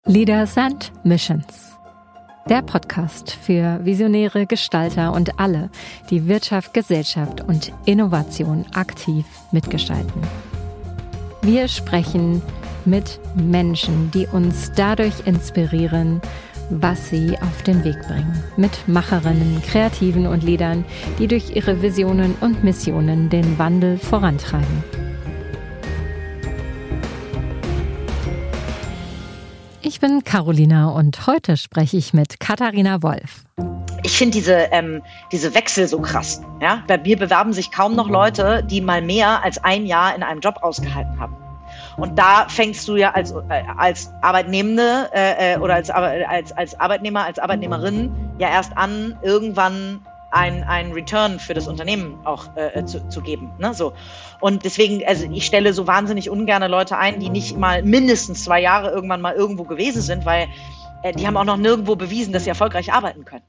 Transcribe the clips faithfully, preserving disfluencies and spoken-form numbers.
Leaders and Missions. Der Podcast für visionäre Gestalter und alle, die Wirtschaft, Gesellschaft und Innovation aktiv mitgestalten. Wir sprechen mit Menschen, die uns dadurch inspirieren, was sie auf den Weg bringen. Mit Macherinnen, Kreativen und Leadern, die durch ihre Visionen und Missionen den Wandel vorantreiben. Ich bin Carolina und heute spreche ich mit Katharina Wolf. Ich finde diese, ähm, diese Wechsel so krass. Ja? Bei mir bewerben sich kaum noch Leute, die mal mehr als ein Jahr in einem Job ausgehalten haben. Und da fängst du ja als, äh, als Arbeitnehmende äh, oder als, als, als Arbeitnehmer, als Arbeitnehmerin ja erst an, irgendwann ein, ein Return für das Unternehmen auch äh, zu, zu geben. Ne? So. Und deswegen, also ich stelle so wahnsinnig ungerne Leute ein, die nicht mal mindestens zwei Jahre irgendwann mal irgendwo gewesen sind, weil äh, die haben auch noch nirgendwo bewiesen, dass sie erfolgreich arbeiten können.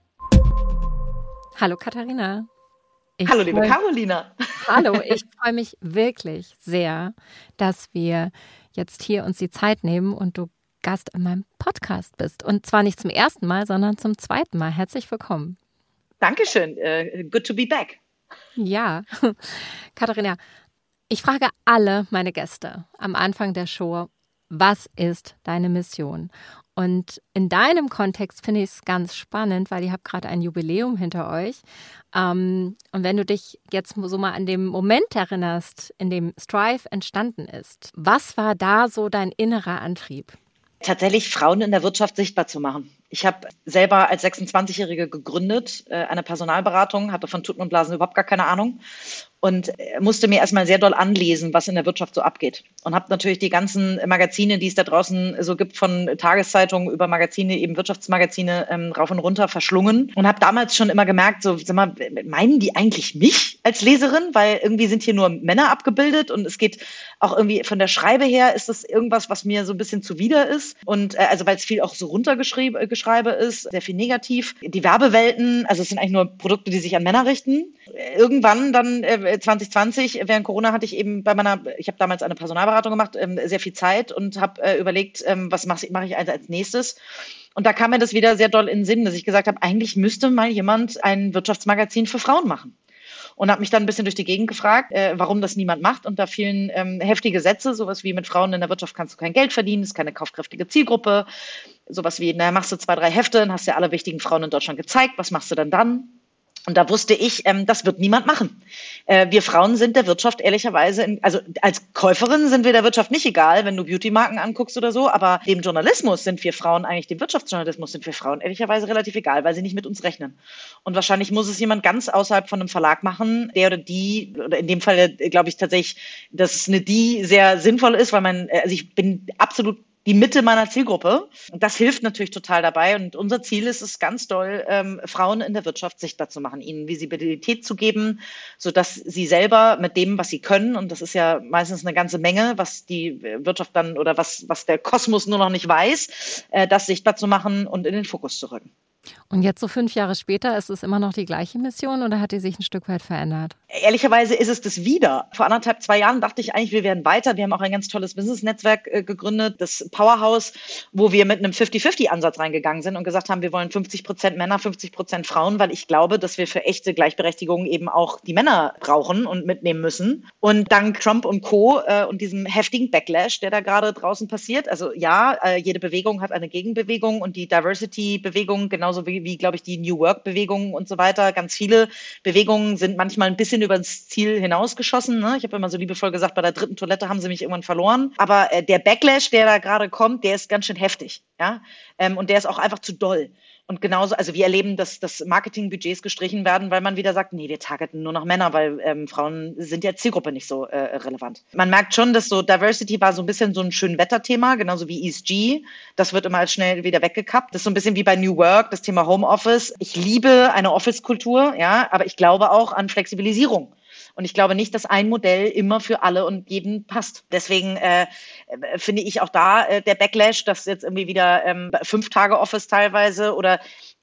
Hallo Katharina. Ich Hallo liebe freu, Carolina. Hallo, ich freue mich wirklich sehr, dass wir jetzt hier uns die Zeit nehmen und du Gast in meinem Podcast bist. Und zwar nicht zum ersten Mal, sondern zum zweiten Mal. Herzlich willkommen. Dankeschön. Uh, good to be back. Ja, Katharina, ich frage alle meine Gäste am Anfang der Show, was ist deine Mission? Und in deinem Kontext finde ich es ganz spannend, weil ihr habt gerade ein Jubiläum hinter euch. Ähm, und wenn du dich jetzt so mal an den Moment erinnerst, in dem Strive entstanden ist, was war da so dein innerer Antrieb? Tatsächlich Frauen in der Wirtschaft sichtbar zu machen. Ich habe selber als sechsundzwanzigjährige gegründet, äh, eine Personalberatung, hatte von Tuten und Blasen überhaupt gar keine Ahnung und musste mir erstmal sehr doll anlesen, was in der Wirtschaft so abgeht. Und habe natürlich die ganzen Magazine, die es da draußen so gibt, von Tageszeitungen über Magazine, eben Wirtschaftsmagazine, ähm, rauf und runter verschlungen. Und habe damals schon immer gemerkt, so, sag mal, meinen die eigentlich mich als Leserin? Weil irgendwie sind hier nur Männer abgebildet und es geht auch irgendwie von der Schreibe her, ist das irgendwas, was mir so ein bisschen zuwider ist. Und äh, also weil es viel auch so runtergeschrieben Geschreibe ist, sehr viel negativ. Die Werbewelten, also es sind eigentlich nur Produkte, die sich an Männer richten. Irgendwann dann äh, zwanzig zwanzig, während Corona hatte ich eben bei meiner, ich habe damals eine Personalberatung gemacht, ähm, sehr viel Zeit und habe äh, überlegt, ähm, was mache mach ich als, als nächstes. Und da kam mir das wieder sehr doll in den Sinn, dass ich gesagt habe, eigentlich müsste mal jemand ein Wirtschaftsmagazin für Frauen machen. Und habe mich dann ein bisschen durch die Gegend gefragt, äh, warum das niemand macht. Und da fielen ähm, heftige Sätze, sowas wie mit Frauen in der Wirtschaft kannst du kein Geld verdienen, ist keine kaufkräftige Zielgruppe. Sowas wie, naja, machst du zwei, drei Hefte und hast ja alle wichtigen Frauen in Deutschland gezeigt, was machst du denn dann? Und da wusste ich, ähm, das wird niemand machen. Äh, wir Frauen sind der Wirtschaft ehrlicherweise, in, also als Käuferin sind wir der Wirtschaft nicht egal, wenn du Beauty-Marken anguckst oder so, aber dem Journalismus sind wir Frauen, eigentlich dem Wirtschaftsjournalismus sind wir Frauen ehrlicherweise relativ egal, weil sie nicht mit uns rechnen. Und wahrscheinlich muss es jemand ganz außerhalb von einem Verlag machen, der oder die, oder in dem Fall glaube ich tatsächlich, dass es eine die sehr sinnvoll ist, weil man, also ich bin absolut die Mitte meiner Zielgruppe. Und das hilft natürlich total dabei. Und unser Ziel ist es ganz doll, ähm, Frauen in der Wirtschaft sichtbar zu machen, ihnen Visibilität zu geben, sodass sie selber mit dem, was sie können, und das ist ja meistens eine ganze Menge, was die Wirtschaft dann oder was, was der Kosmos nur noch nicht weiß, äh, das sichtbar zu machen und in den Fokus zu rücken. Und jetzt so fünf Jahre später, ist es immer noch die gleiche Mission oder hat die sich ein Stück weit verändert? Ehrlicherweise ist es das wieder. Vor anderthalb, zwei Jahren dachte ich eigentlich, wir werden weiter. Wir haben auch ein ganz tolles Business-Netzwerk äh, gegründet, das Powerhouse, wo wir mit einem fünfzig fünfzig Ansatz reingegangen sind und gesagt haben, wir wollen fünfzig Prozent Männer, fünfzig Prozent Frauen, weil ich glaube, dass wir für echte Gleichberechtigung eben auch die Männer brauchen und mitnehmen müssen. Und dank Trump und Co. Äh, und diesem heftigen Backlash, der da gerade draußen passiert, also ja, äh, jede Bewegung hat eine Gegenbewegung und die Diversity-Bewegung, genauso wie, wie glaube ich, die New Work-Bewegung und so weiter, ganz viele Bewegungen sind manchmal ein bisschen über das Ziel hinausgeschossen. Ne? Ich habe immer so liebevoll gesagt, bei der dritten Toilette haben sie mich irgendwann verloren. Aber äh, der Backlash, der da gerade kommt, der ist ganz schön heftig. Ja? Ähm, und der ist auch einfach zu doll. Und genauso, also wir erleben, dass, dass Marketingbudgets gestrichen werden, weil man wieder sagt, nee, wir targeten nur noch Männer, weil ähm, Frauen sind ja Zielgruppe nicht so äh, relevant. Man merkt schon, dass so Diversity war so ein bisschen so ein schön Wetterthema, genauso wie E S G. Das wird immer als schnell wieder weggekappt. Das ist so ein bisschen wie bei New Work, das Thema Homeoffice. Ich liebe eine Office-Kultur, ja, aber ich glaube auch an Flexibilisierung. Und ich glaube nicht, dass ein Modell immer für alle und jeden passt. Deswegen äh, finde ich auch da äh, der Backlash, dass jetzt irgendwie wieder ähm, fünf Tage Office teilweise oder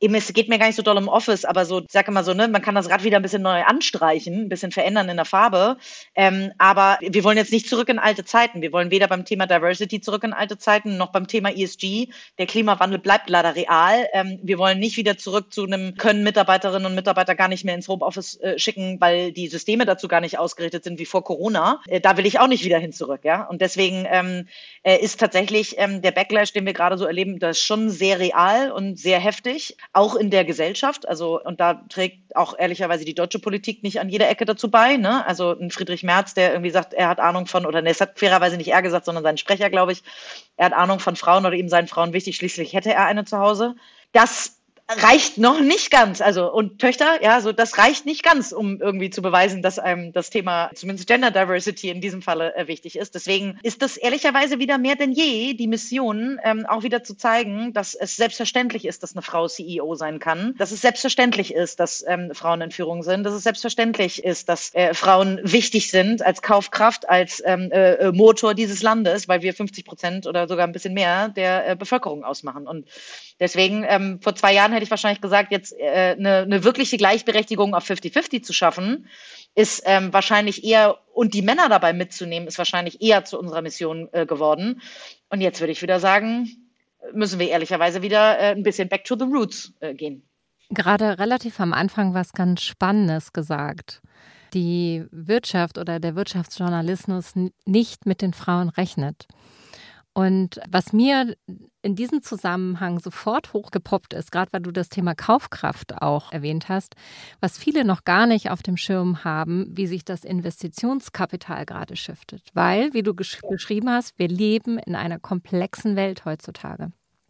eben, es geht mir gar nicht so doll um Office, aber so, ich sage immer so, ne, man kann das Rad wieder ein bisschen neu anstreichen, ein bisschen verändern in der Farbe. Ähm, aber wir wollen jetzt nicht zurück in alte Zeiten. Wir wollen weder beim Thema Diversity zurück in alte Zeiten, noch beim Thema E S G. Der Klimawandel bleibt leider real. Ähm, wir wollen nicht wieder zurück zu einem, können Mitarbeiterinnen und Mitarbeiter gar nicht mehr ins Homeoffice äh, schicken, weil die Systeme dazu gar nicht ausgerichtet sind wie vor Corona. Äh, da will ich auch nicht wieder hin zurück, ja. Und deswegen ähm, äh, ist tatsächlich ähm, der Backlash, den wir gerade so erleben, das ist schon sehr real und sehr heftig, auch in der Gesellschaft. Also, und da trägt auch ehrlicherweise die deutsche Politik nicht an jeder Ecke dazu bei, ne? Also ein Friedrich Merz, der irgendwie sagt, er hat Ahnung von, oder ne, es hat fairerweise nicht er gesagt, sondern sein Sprecher, glaube ich, er hat Ahnung von Frauen oder ihm seien Frauen wichtig, schließlich hätte er eine zu Hause. Das reicht noch nicht ganz, also und Töchter, ja, so das reicht nicht ganz, um irgendwie zu beweisen, dass einem das Thema zumindest Gender Diversity in diesem Falle äh, wichtig ist. Deswegen ist das ehrlicherweise wieder mehr denn je die Mission, ähm, auch wieder zu zeigen, dass es selbstverständlich ist, dass eine Frau C E O sein kann, dass es selbstverständlich ist, dass ähm, Frauen in Führung sind, dass es selbstverständlich ist, dass äh, Frauen wichtig sind als Kaufkraft, als ähm, äh, Motor dieses Landes, weil wir fünfzig Prozent oder sogar ein bisschen mehr der äh, Bevölkerung ausmachen. Und deswegen, ähm, vor zwei Jahren hätte ich wahrscheinlich gesagt, jetzt äh, eine, eine wirkliche Gleichberechtigung auf fünfzig fünfzig zu schaffen, ist ähm, wahrscheinlich eher, und die Männer dabei mitzunehmen, ist wahrscheinlich eher zu unserer Mission äh, geworden. Und jetzt würde ich wieder sagen, müssen wir ehrlicherweise wieder äh, ein bisschen back to the roots äh, gehen. Gerade relativ am Anfang was ganz Spannendes gesagt. Die Wirtschaft oder der Wirtschaftsjournalismus nicht mit den Frauen rechnet. Und was mir in diesem Zusammenhang sofort hochgepoppt ist, gerade weil du das Thema Kaufkraft auch erwähnt hast, was viele noch gar nicht auf dem Schirm haben, wie sich das Investitionskapital gerade shiftet. Weil, wie du gesch- beschrieben hast, wir leben in einer komplexen Welt heutzutage.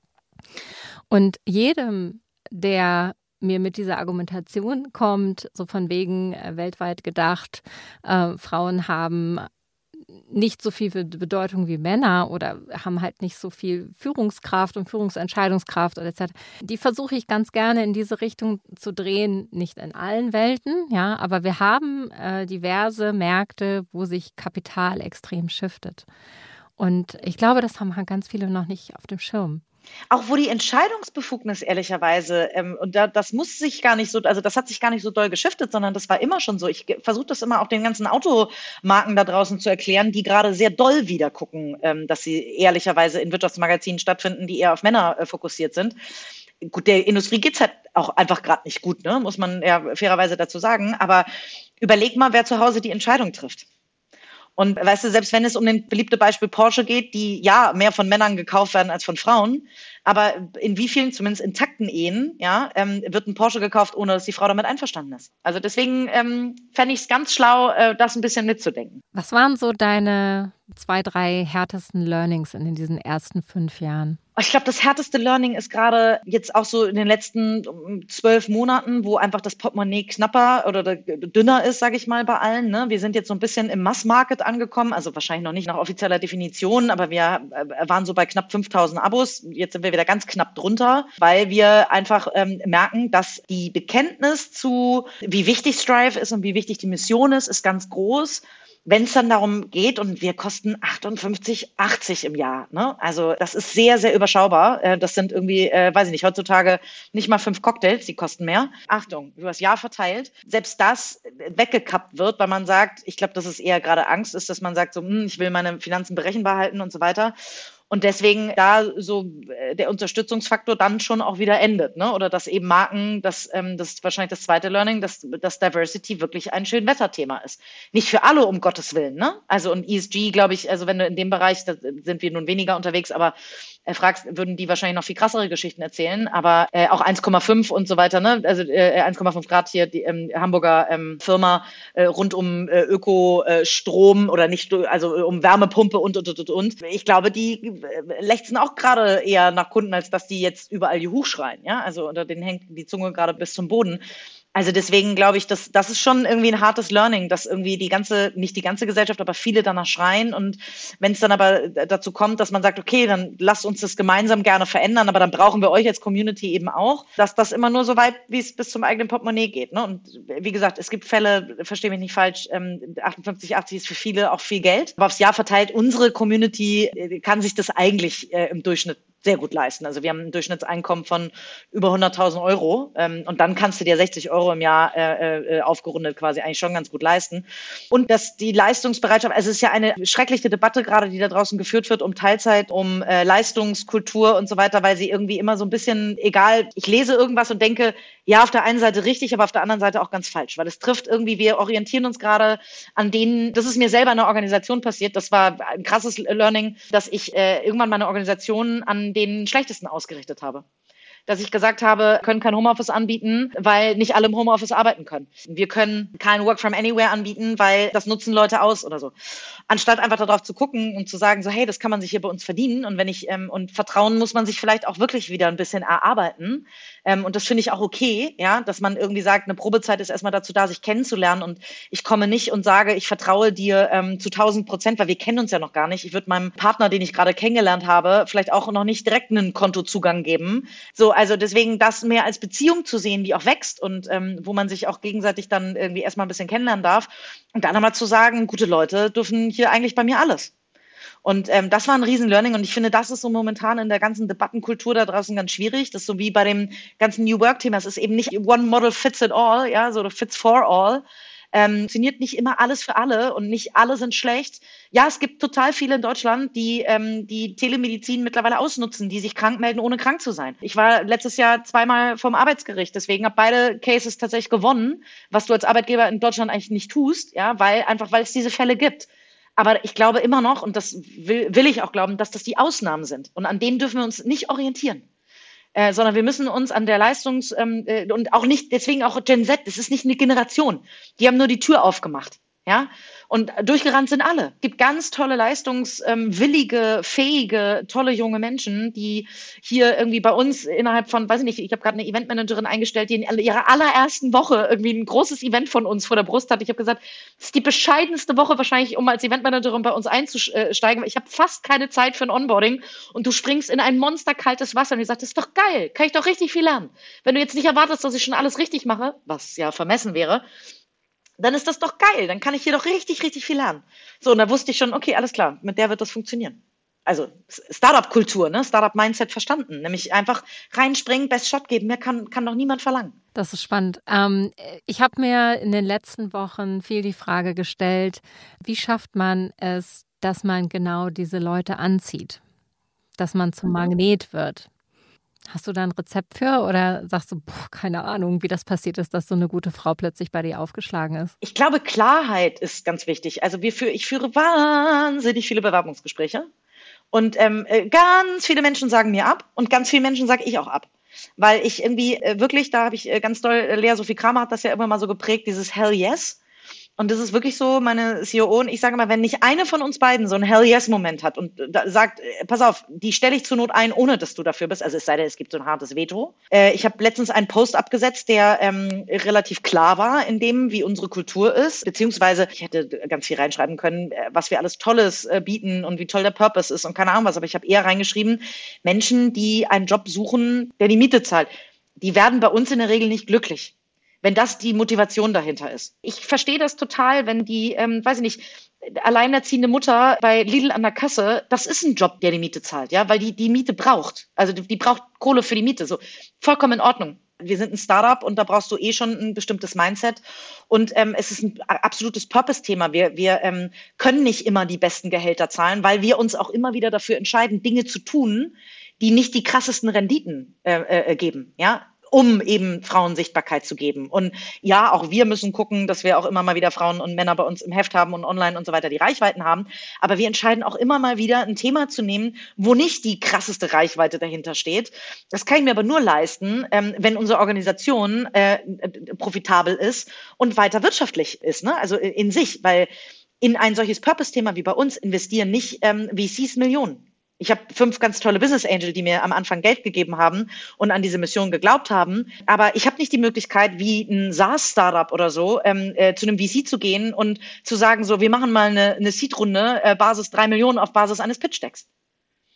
Und jedem, der mir mit dieser Argumentation kommt, so von wegen äh, weltweit gedacht, äh, Frauen haben nicht so viel Bedeutung wie Männer oder haben halt nicht so viel Führungskraft und Führungsentscheidungskraft oder et cetera. Die versuche ich ganz gerne in diese Richtung zu drehen, nicht in allen Welten, ja, aber wir haben äh, diverse Märkte, wo sich Kapital extrem shiftet. Und ich glaube, das haben ganz viele noch nicht auf dem Schirm. Auch wo die Entscheidungsbefugnis ehrlicherweise, ähm, und da, das muss sich gar nicht so, also das hat sich gar nicht so doll geschiftet, sondern das war immer schon so. Ich versuche das immer auch den ganzen Automarken da draußen zu erklären, die gerade sehr doll wieder gucken, ähm, dass sie ehrlicherweise in Wirtschaftsmagazinen stattfinden, die eher auf Männer äh, fokussiert sind. Gut, der Industrie geht's halt auch einfach gerade nicht gut, ne? Muss man ja fairerweise dazu sagen. Aber überleg mal, wer zu Hause die Entscheidung trifft. Und weißt du, selbst wenn es um den beliebte Beispiel Porsche geht, die ja mehr von Männern gekauft werden als von Frauen, aber in wie vielen, zumindest intakten Ehen, ja, ähm, wird ein Porsche gekauft, ohne dass die Frau damit einverstanden ist. Also deswegen ähm, fände ich es ganz schlau, äh, das ein bisschen mitzudenken. Was waren so deine zwei, drei härtesten Learnings in diesen ersten fünf Jahren? Ich glaube, das härteste Learning ist gerade jetzt auch so in den letzten zwölf Monaten, wo einfach das Portemonnaie knapper oder dünner ist, sage ich mal, bei allen. Ne? Wir sind jetzt so ein bisschen im Mass-Market angekommen, also wahrscheinlich noch nicht nach offizieller Definition, aber wir waren so bei knapp fünftausend Abos. Jetzt sind wir wieder ganz knapp drunter, weil wir einfach ähm, merken, dass die Bekenntnis zu, wie wichtig Strive ist und wie wichtig die Mission ist, ist ganz groß. Wenn es dann darum geht, und wir kosten achtundfünfzig achtzig im Jahr, ne? Also das ist sehr, sehr überschaubar. Das sind irgendwie, äh, weiß ich nicht, heutzutage nicht mal fünf Cocktails, die kosten mehr. Achtung, über das Jahr verteilt. Selbst das weggekappt wird, weil man sagt, ich glaube, dass es eher gerade Angst ist, dass man sagt, so, hm, ich will meine Finanzen berechenbar halten und so weiter. Und deswegen da so der Unterstützungsfaktor dann schon auch wieder endet, ne? Oder dass eben Marken, das, ähm, das ist wahrscheinlich das zweite Learning, dass, dass Diversity wirklich ein Schönwetterthema ist. Nicht für alle, um Gottes Willen, ne? Also und E S G, glaube ich, also wenn du in dem Bereich, da sind wir nun weniger unterwegs, aber äh, fragst, würden die wahrscheinlich noch viel krassere Geschichten erzählen, aber äh, auch eins Komma fünf und so weiter, ne? Also äh, eins Komma fünf Grad hier, die ähm, Hamburger ähm, Firma äh, rund um äh, Ökostrom äh, oder nicht, also äh, um Wärmepumpe und, und, und, und. Ich glaube, die lechzen auch gerade eher nach Kunden, als dass die jetzt überall Juhu schreien, ja, also unter denen hängt die Zunge gerade bis zum Boden. Also deswegen glaube ich, dass das ist schon irgendwie ein hartes Learning, dass irgendwie die ganze, nicht die ganze Gesellschaft, aber viele danach schreien. Und wenn es dann aber dazu kommt, dass man sagt, okay, dann lasst uns das gemeinsam gerne verändern, aber dann brauchen wir euch als Community eben auch, dass das immer nur so weit, wie es bis zum eigenen Portemonnaie geht. Ne? Und wie gesagt, es gibt Fälle, verstehe mich nicht falsch, ähm, achtundfünfzig achtzig ist für viele auch viel Geld. Aber aufs Jahr verteilt, unsere Community kann sich das eigentlich äh, im Durchschnitt sehr gut leisten. Also wir haben ein Durchschnittseinkommen von über hunderttausend Euro ähm, und dann kannst du dir sechzig Euro im Jahr äh, äh, aufgerundet quasi eigentlich schon ganz gut leisten. Und dass die Leistungsbereitschaft, also es ist ja eine schreckliche Debatte gerade, die da draußen geführt wird um Teilzeit, um äh, Leistungskultur und so weiter, weil sie irgendwie immer so ein bisschen, egal, ich lese irgendwas und denke, ja, auf der einen Seite richtig, aber auf der anderen Seite auch ganz falsch, weil es trifft irgendwie, wir orientieren uns gerade an denen, das ist mir selber in einer Organisation passiert, das war ein krasses Learning, dass ich äh, irgendwann meine Organisation an den Schlechtesten ausgerichtet habe. Dass ich gesagt habe, wir können kein Homeoffice anbieten, weil nicht alle im Homeoffice arbeiten können. Wir können kein Work from Anywhere anbieten, weil das nutzen Leute aus oder so. Anstatt einfach darauf zu gucken und zu sagen, so hey, das kann man sich hier bei uns verdienen und wenn ich ähm, und Vertrauen muss man sich vielleicht auch wirklich wieder ein bisschen erarbeiten. Ähm, und das finde ich auch okay, ja, dass man irgendwie sagt, eine Probezeit ist erstmal dazu da, sich kennenzulernen und ich komme nicht und sage, ich vertraue dir ähm, zu tausend Prozent, weil wir kennen uns ja noch gar nicht. Ich würde meinem Partner, den ich gerade kennengelernt habe, vielleicht auch noch nicht direkt einen Kontozugang geben. So, also deswegen das mehr als Beziehung zu sehen, die auch wächst und ähm, wo man sich auch gegenseitig dann irgendwie erstmal ein bisschen kennenlernen darf und dann nochmal zu sagen, gute Leute dürfen hier eigentlich bei mir alles. Und ähm, das war ein Riesen-Learning und ich finde, das ist so momentan in der ganzen Debattenkultur da draußen ganz schwierig. Das ist so wie bei dem ganzen New Work-Thema. Es ist eben nicht one model fits it all, ja, so fits for all. Ähm, funktioniert nicht immer alles für alle und nicht alle sind schlecht. Ja, es gibt total viele in Deutschland, die ähm, die Telemedizin mittlerweile ausnutzen, die sich krank melden, ohne krank zu sein. Ich war letztes Jahr zweimal vom Arbeitsgericht, deswegen habe beide Cases tatsächlich gewonnen, was du als Arbeitgeber in Deutschland eigentlich nicht tust, ja, weil einfach weil es diese Fälle gibt. Aber ich glaube immer noch, und das will, will ich auch glauben, dass das die Ausnahmen sind. Und an denen dürfen wir uns nicht orientieren. Äh, sondern wir müssen uns an der Leistungs- ähm, äh, und auch nicht, deswegen auch Gen Z, das ist nicht eine Generation. Die haben nur die Tür aufgemacht. Ja, und durchgerannt sind alle. Es gibt ganz tolle, leistungswillige, fähige, tolle junge Menschen, die hier irgendwie bei uns innerhalb von, weiß ich nicht, ich habe gerade eine Eventmanagerin eingestellt, die in ihrer allerersten Woche irgendwie ein großes Event von uns vor der Brust hat. Ich habe gesagt, das ist die bescheidenste Woche wahrscheinlich, um als Eventmanagerin bei uns einzusteigen. Ich habe fast keine Zeit für ein Onboarding und du springst in ein monsterkaltes Wasser und ich sage, das ist doch geil, kann ich doch richtig viel lernen. Wenn du jetzt nicht erwartest, dass ich schon alles richtig mache, was ja vermessen wäre, dann ist das doch geil. Dann kann ich hier doch richtig, richtig viel lernen. So, und da wusste ich schon, okay, alles klar, mit der wird das funktionieren. Also Startup-Kultur, ne? Startup-Mindset verstanden. Nämlich einfach reinspringen, Best Shot geben. Mehr kann, kann doch niemand verlangen. Das ist spannend. Ähm, ich habe mir in den letzten Wochen viel die Frage gestellt, wie schafft man es, dass man genau diese Leute anzieht? Dass man zum Magnet wird? Hast du da ein Rezept für oder sagst du, boah, keine Ahnung, wie das passiert ist, dass so eine gute Frau plötzlich bei dir aufgeschlagen ist? Ich glaube, Klarheit ist ganz wichtig. Also wir für, ich führe wahnsinnig viele Bewerbungsgespräche und ähm, ganz viele Menschen sagen mir ab und ganz viele Menschen sage ich auch ab. Weil ich irgendwie äh, wirklich, da habe ich äh, ganz doll, äh, Lea Sophie Kramer hat das ja immer mal so geprägt, dieses Hell Yes. Und das ist wirklich so, meine C E O und ich sage mal, wenn nicht eine von uns beiden so einen Hell-Yes-Moment hat und da sagt, pass auf, die stelle ich zur Not ein, ohne dass du dafür bist, also es sei denn, es gibt so ein hartes Veto. Äh, ich habe letztens einen Post abgesetzt, der ähm, relativ klar war in dem, wie unsere Kultur ist, beziehungsweise ich hätte ganz viel reinschreiben können, was wir alles Tolles äh, bieten und wie toll der Purpose ist und keine Ahnung was, aber ich habe eher reingeschrieben, Menschen, die einen Job suchen, der die Miete zahlt, die werden bei uns in der Regel nicht glücklich. Wenn das die Motivation dahinter ist. Ich verstehe das total, wenn die, ähm, weiß ich nicht, alleinerziehende Mutter bei Lidl an der Kasse, das ist ein Job, der die Miete zahlt, ja, weil die die Miete braucht. Also die, die braucht Kohle für die Miete, so vollkommen in Ordnung. Wir sind ein Startup und da brauchst du eh schon ein bestimmtes Mindset und ähm, es ist ein absolutes Purpose-Thema. Wir, wir ähm, können nicht immer die besten Gehälter zahlen, weil wir uns auch immer wieder dafür entscheiden, Dinge zu tun, die nicht die krassesten Renditen äh, äh, geben, ja, um eben Frauen Sichtbarkeit zu geben. Und ja, auch wir müssen gucken, dass wir auch immer mal wieder Frauen und Männer bei uns im Heft haben und online und so weiter, die Reichweiten haben. Aber wir entscheiden auch immer mal wieder, ein Thema zu nehmen, wo nicht die krasseste Reichweite dahinter steht. Das kann ich mir aber nur leisten, ähm, wenn unsere Organisation äh, profitabel ist und weiter wirtschaftlich ist, ne? Also in sich, weil in ein solches Purpose-Thema wie bei uns investieren nicht ähm, V Cs Millionen. Ich habe fünf ganz tolle Business Angel, die mir am Anfang Geld gegeben haben und an diese Mission geglaubt haben. Aber ich habe nicht die Möglichkeit, wie ein SaaS-Startup oder so, ähm, äh, zu einem V C zu gehen und zu sagen, so, wir machen mal eine, eine Seed-Runde, äh, Basis drei Millionen auf Basis eines Pitch-Decks.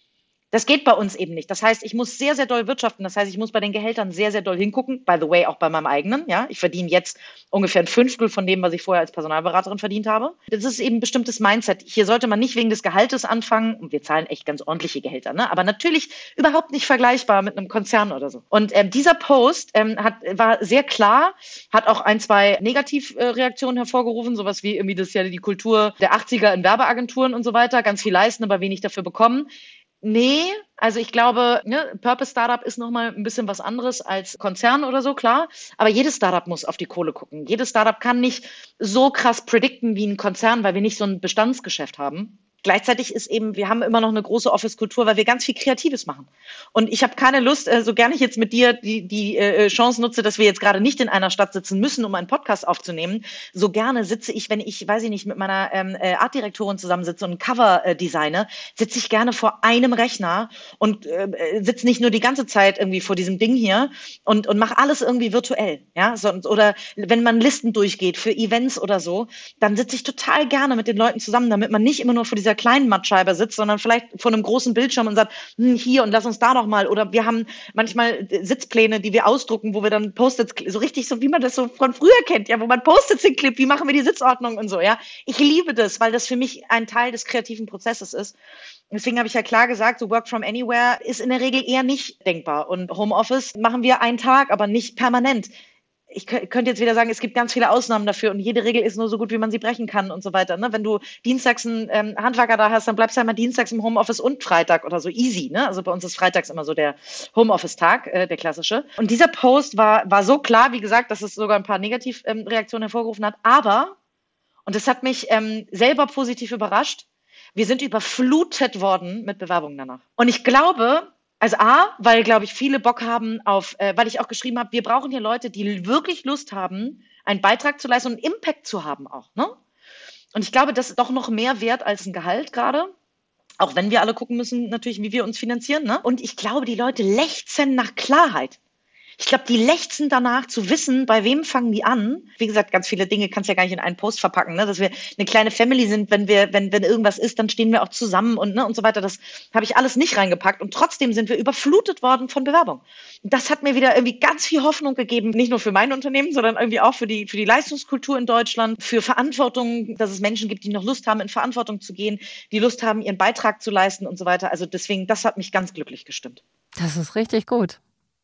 Das geht bei uns eben nicht. Das heißt, ich muss sehr, sehr doll wirtschaften. Das heißt, ich muss bei den Gehältern sehr, sehr doll hingucken. By the way, auch bei meinem eigenen. Ja, ich verdiene jetzt ungefähr ein Fünftel von dem, was ich vorher als Personalberaterin verdient habe. Das ist eben ein bestimmtes Mindset. Hier sollte man nicht wegen des Gehaltes anfangen. Und wir zahlen echt ganz ordentliche Gehälter, ne? Aber natürlich überhaupt nicht vergleichbar mit einem Konzern oder so. Und ähm, dieser Post ähm, hat, war sehr klar, hat auch ein, zwei Negativreaktionen hervorgerufen. Sowas wie irgendwie, das ist ja die Kultur der achtziger in Werbeagenturen und so weiter. Ganz viel leisten, aber wenig dafür bekommen. Nee, also ich glaube, ne, Purpose Startup ist nochmal ein bisschen was anderes als Konzern oder so, klar. Aber jedes Startup muss auf die Kohle gucken. Jedes Startup kann nicht so krass predikten wie ein Konzern, weil wir nicht so ein Bestandsgeschäft haben. Gleichzeitig ist eben, wir haben immer noch eine große Office-Kultur, weil wir ganz viel Kreatives machen. Und ich habe keine Lust, so gerne ich jetzt mit dir die, die äh, Chance nutze, dass wir jetzt gerade nicht in einer Stadt sitzen müssen, um einen Podcast aufzunehmen. So gerne sitze ich, wenn ich, weiß ich nicht, mit meiner ähm, Artdirektorin zusammensitze und ein Cover äh, designe, sitze ich gerne vor einem Rechner und äh, sitze nicht nur die ganze Zeit irgendwie vor diesem Ding hier und, und mache alles irgendwie virtuell. Ja? So, oder wenn man Listen durchgeht für Events oder so, dann sitze ich total gerne mit den Leuten zusammen, damit man nicht immer nur vor dieser kleinen Mattscheibe sitzt, sondern vielleicht vor einem großen Bildschirm und sagt, hm, hier und lass uns da noch mal. Oder wir haben manchmal Sitzpläne, die wir ausdrucken, wo wir dann Post-its, so richtig so, wie man das so von früher kennt, ja, wo man Post-its hinklebt, wie machen wir die Sitzordnung und so, ja. Ich liebe das, weil das für mich ein Teil des kreativen Prozesses ist. Deswegen habe ich ja klar gesagt, so Work from Anywhere ist in der Regel eher nicht denkbar. Und Homeoffice machen wir einen Tag, aber nicht permanent. Ich könnte jetzt wieder sagen, es gibt ganz viele Ausnahmen dafür und jede Regel ist nur so gut, wie man sie brechen kann und so weiter. Ne? Wenn du dienstags einen ähm, Handwerker da hast, dann bleibst du halt mal dienstags im Homeoffice und Freitag oder so, easy. Ne? Also bei uns ist freitags immer so der Homeoffice-Tag, äh, der klassische. Und dieser Post war war so klar, wie gesagt, dass es sogar ein paar Negativreaktionen ähm, hervorgerufen hat. Aber, und das hat mich ähm, selber positiv überrascht, wir sind überflutet worden mit Bewerbungen danach. Und ich glaube, also A, weil, glaube ich, viele Bock haben auf, äh, weil ich auch geschrieben habe, wir brauchen hier Leute, die wirklich Lust haben, einen Beitrag zu leisten und einen Impact zu haben auch, ne? Und ich glaube, das ist doch noch mehr wert als ein Gehalt gerade. Auch wenn wir alle gucken müssen, natürlich, wie wir uns finanzieren, ne? Und ich glaube, die Leute lechzen nach Klarheit. Ich glaube, die lechzen danach zu wissen, bei wem fangen die an. Wie gesagt, ganz viele Dinge kannst du ja gar nicht in einen Post verpacken, ne? Dass wir eine kleine Family sind, wenn wir, wenn, wenn irgendwas ist, dann stehen wir auch zusammen und, ne, und so weiter. Das habe ich alles nicht reingepackt und trotzdem sind wir überflutet worden von Bewerbung. Das hat mir wieder irgendwie ganz viel Hoffnung gegeben, nicht nur für mein Unternehmen, sondern irgendwie auch für die, für die Leistungskultur in Deutschland, für Verantwortung, dass es Menschen gibt, die noch Lust haben, in Verantwortung zu gehen, die Lust haben, ihren Beitrag zu leisten und so weiter. Also deswegen, das hat mich ganz glücklich gestimmt. Das ist richtig gut.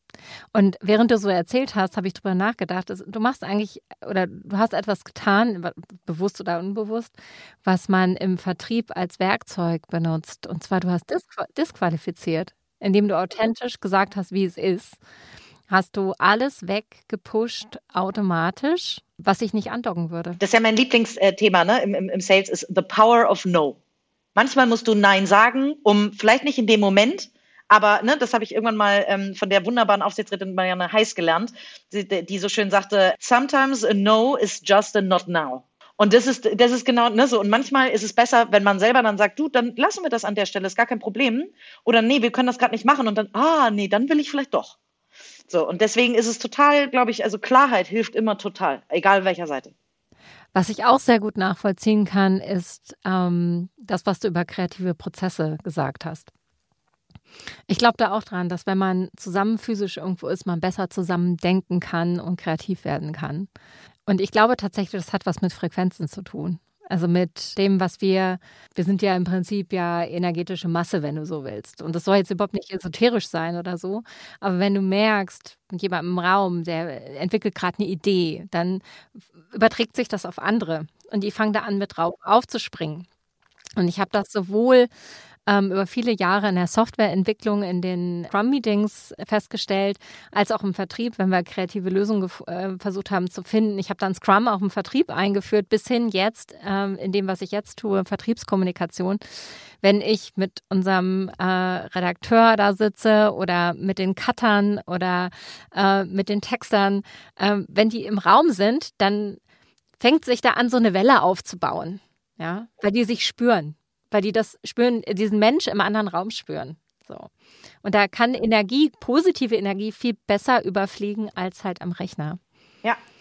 Und während du so erzählt hast, habe ich drüber nachgedacht, du machst eigentlich oder du hast etwas getan, bewusst oder unbewusst, was man im Vertrieb als Werkzeug benutzt. Und zwar, du hast disqual- disqualifiziert, indem du authentisch gesagt hast, wie es ist. Hast du alles weggepusht automatisch, was ich nicht andocken würde. Das ist ja mein Lieblingsthema, ne, im, im, im Sales, ist the power of no. Manchmal musst du Nein sagen, um vielleicht nicht in dem Moment, aber ne, das habe ich irgendwann mal ähm, von der wunderbaren Aufsichtsrätin Marianne Heiß gelernt, die, die so schön sagte, sometimes a no is just a not now. Und das ist, das ist genau ne, so. Und manchmal ist es besser, wenn man selber dann sagt, du, dann lassen wir das an der Stelle, ist gar kein Problem. Oder nee, wir können das gerade nicht machen. Und dann, ah, nee, dann will ich vielleicht doch. So, und deswegen ist es total, glaube ich, also Klarheit hilft immer total, egal welcher Seite. Was ich auch sehr gut nachvollziehen kann, ist ähm, das, was du über kreative Prozesse gesagt hast. Ich glaube da auch dran, dass wenn man zusammen physisch irgendwo ist, man besser zusammen denken kann und kreativ werden kann. Und ich glaube tatsächlich, das hat was mit Frequenzen zu tun. Also mit dem, was wir, wir sind ja im Prinzip ja energetische Masse, wenn du so willst. Und das soll jetzt überhaupt nicht esoterisch sein oder so. Aber wenn du merkst, jemand im Raum, der entwickelt gerade eine Idee, dann überträgt sich das auf andere. Und die fangen da an, mit drauf aufzuspringen. Und ich habe das sowohl ähm, über viele Jahre in der Softwareentwicklung, in den Scrum-Meetings festgestellt, als auch im Vertrieb, wenn wir kreative Lösungen gef- äh, versucht haben zu finden. Ich habe dann Scrum auch im Vertrieb eingeführt, bis hin jetzt, ähm, in dem, was ich jetzt tue, Vertriebskommunikation. Wenn ich mit unserem äh, Redakteur da sitze oder mit den Cuttern oder äh, mit den Textern, äh, wenn die im Raum sind, dann fängt sich da an, so eine Welle aufzubauen, ja, weil die sich spüren. Weil die das spüren, diesen Mensch im anderen Raum spüren. So. Und da kann Energie, positive Energie viel besser überfliegen als halt am Rechner. Ja,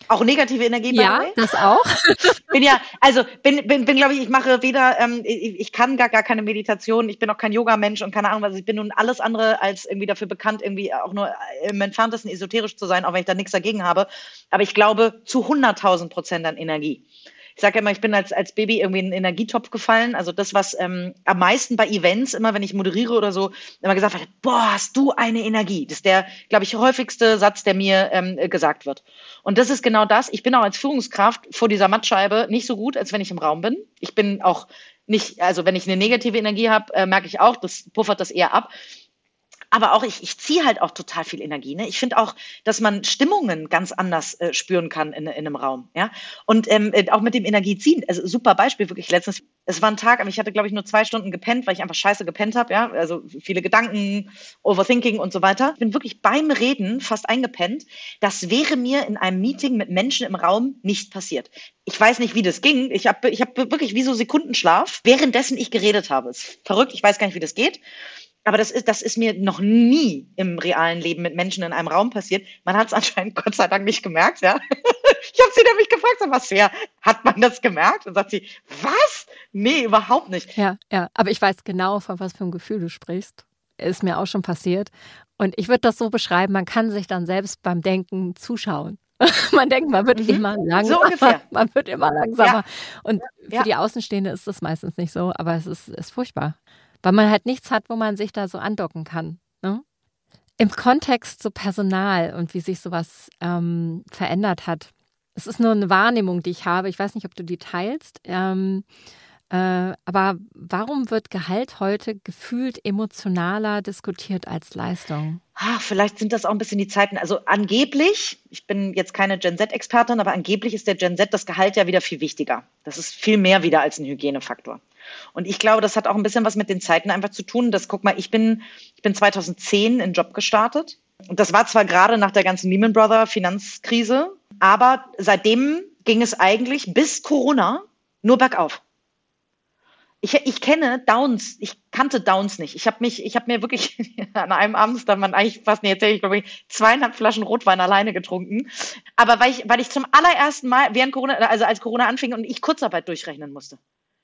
Auch negative Energie, by Ja, the way? das auch. Bin ja, also bin, bin, bin glaube ich, ich mache weder, ähm, ich, ich kann gar, gar keine Meditation, ich bin auch kein Yoga-Mensch und keine Ahnung, was, ich bin nun alles andere als irgendwie dafür bekannt, irgendwie auch nur im entferntesten esoterisch zu sein, auch wenn ich da nichts dagegen habe. Aber ich glaube zu hunderttausend Prozent an Energie. Ich sage immer, ich bin als, als Baby irgendwie in einen Energietopf gefallen. Also das, was ähm, am meisten bei Events, immer wenn ich moderiere oder so, immer gesagt wird, boah, hast du eine Energie. Das ist der, glaube ich, häufigste Satz, der mir ähm, gesagt wird. Und das ist genau das. Ich bin auch als Führungskraft vor dieser Mattscheibe nicht so gut, als wenn ich im Raum bin. Ich bin auch nicht, also wenn ich eine negative Energie habe, äh, merke ich auch, das puffert das eher ab. Aber auch ich, ich ziehe halt auch total viel Energie. Ne? Ich finde auch, dass man Stimmungen ganz anders äh, spüren kann in, in einem Raum. Ja? Und ähm, auch mit dem Energieziehen, also super Beispiel, wirklich letztens, es war ein Tag, aber ich hatte, glaube ich, nur zwei Stunden gepennt, weil ich einfach scheiße gepennt habe. Ja? Also viele Gedanken, Overthinking und so weiter. Ich bin wirklich beim Reden fast eingepennt. Das wäre mir in einem Meeting mit Menschen im Raum nicht passiert. Ich weiß nicht, wie das ging. Ich habe ich hab wirklich wie so Sekundenschlaf, währenddessen ich geredet habe. Es ist verrückt, ich weiß gar nicht, wie das geht. Aber das ist, das ist mir noch nie im realen Leben mit Menschen in einem Raum passiert. Man hat es anscheinend Gott sei Dank nicht gemerkt, ja. Ich habe sie nämlich gefragt, sag, was her? Hat man das gemerkt? Und sagt sie, was? Nee, überhaupt nicht. Ja, ja. Aber ich weiß genau, von was für einem Gefühl du sprichst. Ist mir auch schon passiert. Und ich würde das so beschreiben, man kann sich dann selbst beim Denken zuschauen. Man denkt, man wird mhm. immer langsamer. So ungefähr. Man wird immer langsamer. Ja. Und für ja. die Außenstehende ist das meistens nicht so, aber es ist, ist furchtbar. Weil man halt nichts hat, wo man sich da so andocken kann. Ne? Im Kontext zu Personal und wie sich sowas ähm, verändert hat. Es ist nur eine Wahrnehmung, die ich habe. Ich weiß nicht, ob du die teilst. Ähm, äh, aber warum wird Gehalt heute gefühlt emotionaler diskutiert als Leistung? Ah, vielleicht sind das auch ein bisschen die Zeiten. Also angeblich, ich bin jetzt keine Gen Z-Expertin, aber angeblich ist der Gen Z das Gehalt ja wieder viel wichtiger. Das ist viel mehr wieder als ein Hygienefaktor. Und ich glaube, das hat auch ein bisschen was mit den Zeiten einfach zu tun. Das, guck mal, ich bin, ich bin zweitausendzehn in den Job gestartet. Und das war zwar gerade nach der ganzen Lehman Brothers Finanzkrise, aber seitdem ging es eigentlich bis Corona nur bergauf. Ich, ich kenne Downs, ich kannte Downs nicht. Ich habe mich, ich habe mir wirklich an einem Abend, da man eigentlich fast nicht erzählt, ich glaube, zweieinhalb Flaschen Rotwein alleine getrunken. Aber weil ich, weil ich zum allerersten Mal während Corona, also als Corona anfing und ich Kurzarbeit durchrechnen musste.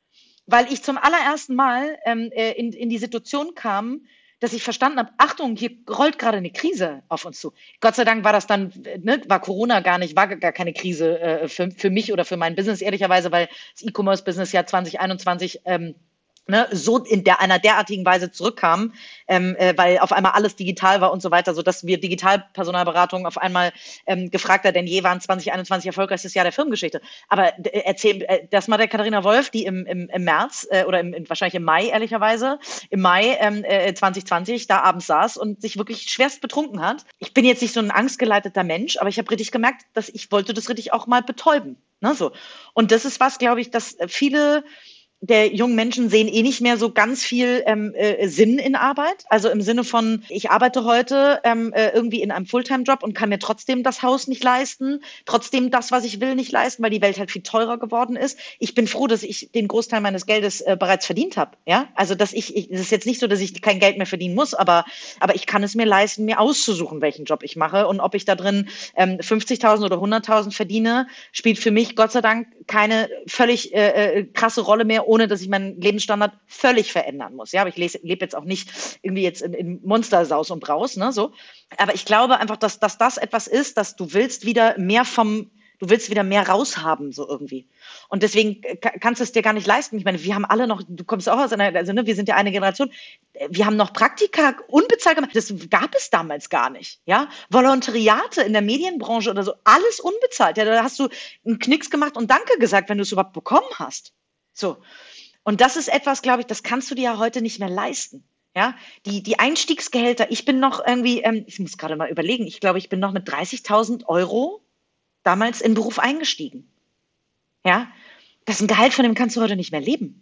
Weil ich zum allerersten Mal ähm, in, in die Situation kam, dass ich verstanden habe, Achtung, hier rollt gerade eine Krise auf uns zu. Gott sei Dank war das dann, ne, war Corona gar nicht, war gar keine Krise äh, für, für mich oder für mein Business, ehrlicherweise, weil das E-Commerce-Business ja zwanzig einundzwanzig ähm, ne, so in der, einer derartigen Weise zurückkam, ähm, äh, weil auf einmal alles digital war und so weiter, sodass wir Digitalpersonalberatung auf einmal ähm, gefragter denn je waren, zwanzig einundzwanzig erfolgreichstes Jahr der Firmengeschichte. Aber äh, erzähl, äh, das mal der Katharina Wolf, die im, im, im März äh, oder im, wahrscheinlich im Mai, ehrlicherweise, im Mai ähm, äh, zwanzig zwanzig da abends saß und sich wirklich schwerst betrunken hat. Ich bin jetzt nicht so ein angstgeleiteter Mensch, aber ich habe richtig gemerkt, dass ich wollte das richtig auch mal betäuben. Ne, so. Und das ist was, glaube ich, dass viele der jungen Menschen sehen eh nicht mehr so ganz viel ähm, äh, Sinn in Arbeit. Also im Sinne von, ich arbeite heute ähm, äh, irgendwie in einem Fulltime-Job und kann mir trotzdem das Haus nicht leisten, trotzdem das, was ich will, nicht leisten, weil die Welt halt viel teurer geworden ist. Ich bin froh, dass ich den Großteil meines Geldes äh, bereits verdient habe. Ja, also dass ich, ich, es ist jetzt nicht so, dass ich kein Geld mehr verdienen muss, aber aber ich kann es mir leisten, mir auszusuchen, welchen Job ich mache und ob ich da drin ähm, fünfzigtausend oder hunderttausend verdiene, spielt für mich Gott sei Dank keine völlig äh, krasse Rolle mehr, ohne dass ich meinen Lebensstandard völlig verändern muss. Ja, aber ich lebe jetzt auch nicht irgendwie jetzt in, in Monstersaus und Braus, ne, so. Aber ich glaube einfach, dass, dass das etwas ist, dass du willst wieder mehr vom, du willst wieder mehr raushaben, so irgendwie. Und deswegen kannst du es dir gar nicht leisten. Ich meine, wir haben alle noch, du kommst auch aus einer, also ne, wir sind ja eine Generation, wir haben noch Praktika unbezahlt gemacht. Das gab es damals gar nicht, ja. Volontariate in der Medienbranche oder so, alles unbezahlt. Ja, da hast du einen Knicks gemacht und Danke gesagt, wenn du es überhaupt bekommen hast. So. Und das ist etwas, glaube ich, das kannst du dir ja heute nicht mehr leisten. Ja, die, die Einstiegsgehälter, ich bin noch irgendwie, ähm, ich muss gerade mal überlegen, ich glaube, ich bin noch mit dreißigtausend Euro damals in den Beruf eingestiegen. Ja, das ist ein Gehalt, von dem kannst du heute nicht mehr leben.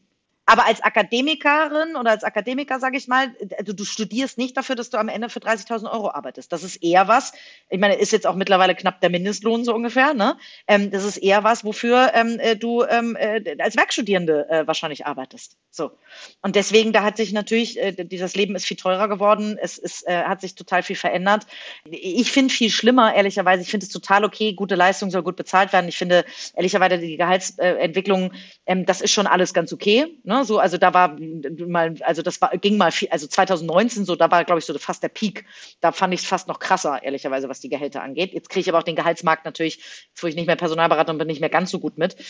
Aber als Akademikerin oder als Akademiker, sage ich mal, du, du studierst nicht dafür, dass du am Ende für dreißigtausend Euro arbeitest. Das ist eher was, ich meine, ist jetzt auch mittlerweile knapp der Mindestlohn so ungefähr, ne? Ähm, das ist eher was, wofür ähm, du ähm, äh, als Werkstudierende äh, wahrscheinlich arbeitest. So. Und deswegen, da hat sich natürlich, äh, dieses Leben ist viel teurer geworden, es ist, äh, hat sich total viel verändert. Ich finde viel schlimmer, ehrlicherweise, ich finde es total okay, gute Leistung soll gut bezahlt werden. Ich finde, ehrlicherweise, die Gehaltsentwicklung, ähm, das ist schon alles ganz okay, ne? So, also da war mal, also das war, ging mal viel, also zwanzig neunzehn so, da war, glaube ich, so fast der Peak. Da fand ich es fast noch krasser, ehrlicherweise, was die Gehälter angeht. Jetzt kriege ich aber auch den Gehaltsmarkt natürlich, jetzt wo ich nicht mehr Personalberaterin bin, nicht mehr ganz so gut mit.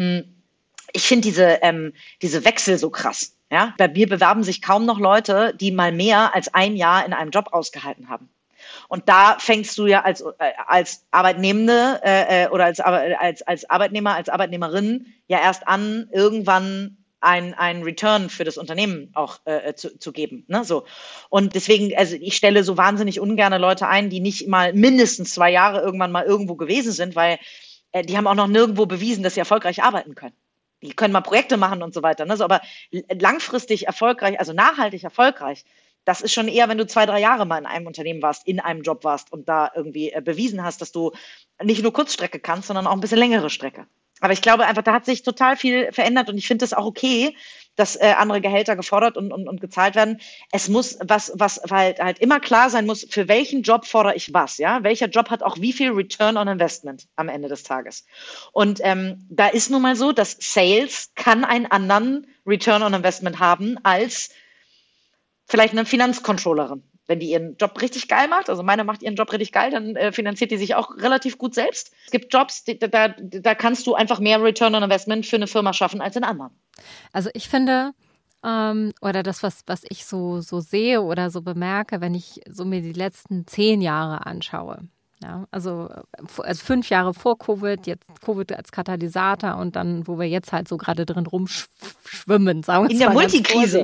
Ich finde diese, ähm, diese Wechsel so krass. Ja? Bei mir bewerben sich kaum noch Leute, die mal mehr als ein Jahr in einem Job ausgehalten haben. Und da fängst du ja als, äh, als Arbeitnehmende äh, oder als, als, als Arbeitnehmer, als Arbeitnehmerin ja erst an, irgendwann ein, ein Return für das Unternehmen auch äh, zu, zu geben. Ne? So. Und deswegen, also ich stelle so wahnsinnig ungerne Leute ein, die nicht mal mindestens zwei Jahre irgendwann mal irgendwo gewesen sind, weil äh, die haben auch noch nirgendwo bewiesen, dass sie erfolgreich arbeiten können. Die können mal Projekte machen und so weiter. Ne? So, aber langfristig erfolgreich, also nachhaltig erfolgreich, das ist schon eher, wenn du zwei, drei Jahre mal in einem Unternehmen warst, in einem Job warst und da irgendwie äh, bewiesen hast, dass du nicht nur Kurzstrecke kannst, sondern auch ein bisschen längere Strecke. Aber ich glaube einfach, da hat sich total viel verändert und ich finde es auch okay, dass äh, andere Gehälter gefordert und, und, und gezahlt werden. Es muss was, was halt, halt immer klar sein muss, für welchen Job fordere ich was, ja? Welcher Job hat auch wie viel Return on Investment am Ende des Tages? Und ähm, da ist nun mal so, dass Sales kann einen anderen Return on Investment haben als vielleicht eine Finanzcontrollerin. Wenn die ihren Job richtig geil macht, also meine macht ihren Job richtig geil, dann äh, finanziert die sich auch relativ gut selbst. Es gibt Jobs, die, da, da kannst du einfach mehr Return on Investment für eine Firma schaffen als in anderen. Also ich finde, ähm, oder das, was, was ich so, so sehe oder so bemerke, wenn ich so mir die letzten zehn Jahre anschaue, ja, also, also fünf Jahre vor Covid, jetzt Covid als Katalysator und dann, wo wir jetzt halt so gerade drin rumschwimmen, sagen wir in der Multikrise.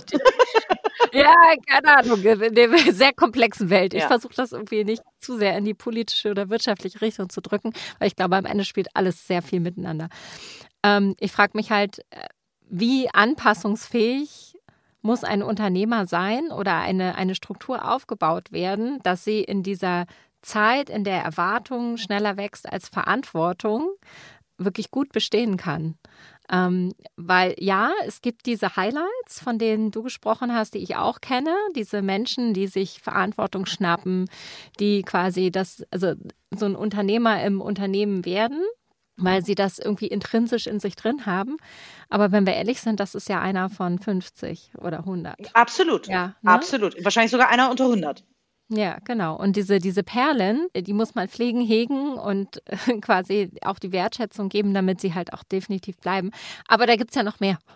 Ja, keine Ahnung, in der sehr komplexen Welt. Ich ja. versuche das irgendwie nicht zu sehr in die politische oder wirtschaftliche Richtung zu drücken, weil ich glaube, am Ende spielt alles sehr viel miteinander. Ähm, ich frage mich halt, wie anpassungsfähig muss ein Unternehmer sein oder eine, eine Struktur aufgebaut werden, dass sie in dieser Zeit, in der Erwartung schneller wächst als Verantwortung, wirklich gut bestehen kann. Ähm, weil ja, es gibt diese Highlights, von denen du gesprochen hast, die ich auch kenne, diese Menschen, die sich Verantwortung schnappen, die quasi das, also so ein Unternehmer im Unternehmen werden, weil sie das irgendwie intrinsisch in sich drin haben. Aber wenn wir ehrlich sind, das ist ja einer von fünfzig oder hundert. Absolut, ja, ne? Absolut. Wahrscheinlich sogar einer unter hundert. Ja, genau. Und diese, diese Perlen, die muss man pflegen, hegen und äh, quasi auch die Wertschätzung geben, damit sie halt auch definitiv bleiben. Aber da gibt's ja noch mehr.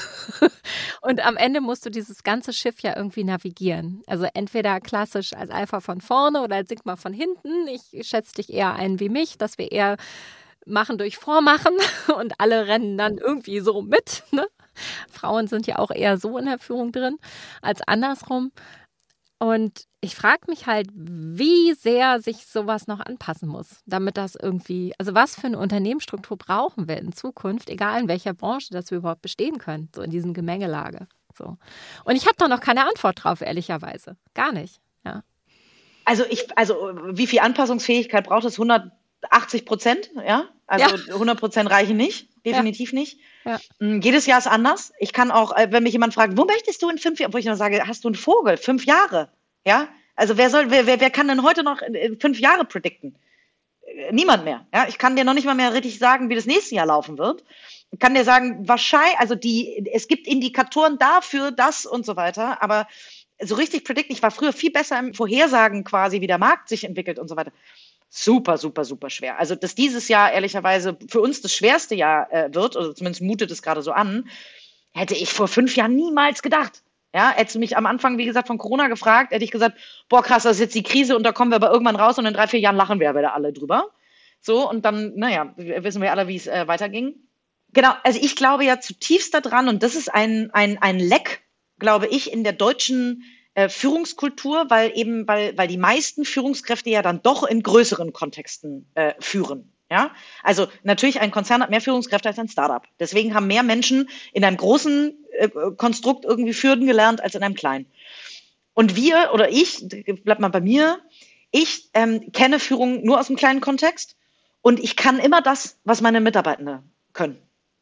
Und am Ende musst du dieses ganze Schiff ja irgendwie navigieren. Also entweder klassisch als Alpha von vorne oder als Sigma von hinten. Ich schätze dich eher ein wie mich, dass wir eher machen durch Vormachen und alle rennen dann irgendwie so mit. Ne? Frauen sind ja auch eher so in der Führung drin als andersrum. Und ich frage mich halt, wie sehr sich sowas noch anpassen muss, damit das irgendwie, also was für eine Unternehmensstruktur brauchen wir in Zukunft, egal in welcher Branche, dass wir überhaupt bestehen können, so in diesem Gemengelage. So. Und ich habe da noch keine Antwort drauf, ehrlicherweise. Gar nicht, ja. Also ich, also wie viel Anpassungsfähigkeit braucht es? hundertachtzig Prozent, ja? Also ja. hundert Prozent reichen nicht, definitiv ja. nicht. Ja. Jedes Jahr ist anders. Ich kann auch, wenn mich jemand fragt, wo möchtest du in fünf Jahren, wo ich noch sage, hast du einen Vogel? Fünf Jahre, ja? Also wer soll, wer, wer, wer kann denn heute noch fünf Jahre predikten? Niemand mehr. Ja, ich kann dir noch nicht mal mehr richtig sagen, wie das nächste Jahr laufen wird. Ich kann dir sagen, wahrscheinlich, also die, es gibt Indikatoren dafür, das und so weiter, aber so richtig predikten, ich war früher viel besser im Vorhersagen quasi, wie der Markt sich entwickelt und so weiter. Super, super, super schwer. Also, dass dieses Jahr ehrlicherweise für uns das schwerste Jahr äh, wird, oder zumindest mutet es gerade so an, hätte ich vor fünf Jahren niemals gedacht. Ja, hättest du mich am Anfang, wie gesagt, von Corona gefragt, hätte ich gesagt, boah, krass, das ist jetzt die Krise und da kommen wir aber irgendwann raus und in drei, vier Jahren lachen wir wieder alle drüber. So, und dann, naja, wissen wir alle, wie es äh, weiterging. Genau, also ich glaube ja zutiefst daran, und das ist ein, ein, ein Leck, glaube ich, in der deutschen äh, Führungskultur, weil eben, weil, weil die meisten Führungskräfte ja dann doch in größeren Kontexten äh, führen. Ja, also natürlich ein Konzern hat mehr Führungskräfte als ein Startup. Deswegen haben mehr Menschen in einem großen äh, Konstrukt irgendwie führen gelernt als in einem kleinen. Und wir oder ich, bleib mal bei mir, ich ähm, kenne Führung nur aus dem kleinen Kontext und ich kann immer das, was meine Mitarbeitenden können.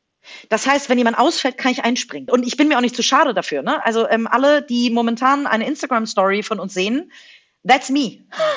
Das heißt, wenn jemand ausfällt, kann ich einspringen. Und ich bin mir auch nicht zu schade dafür. Ne? Also ähm, alle, die momentan eine Instagram-Story von uns sehen, that's me.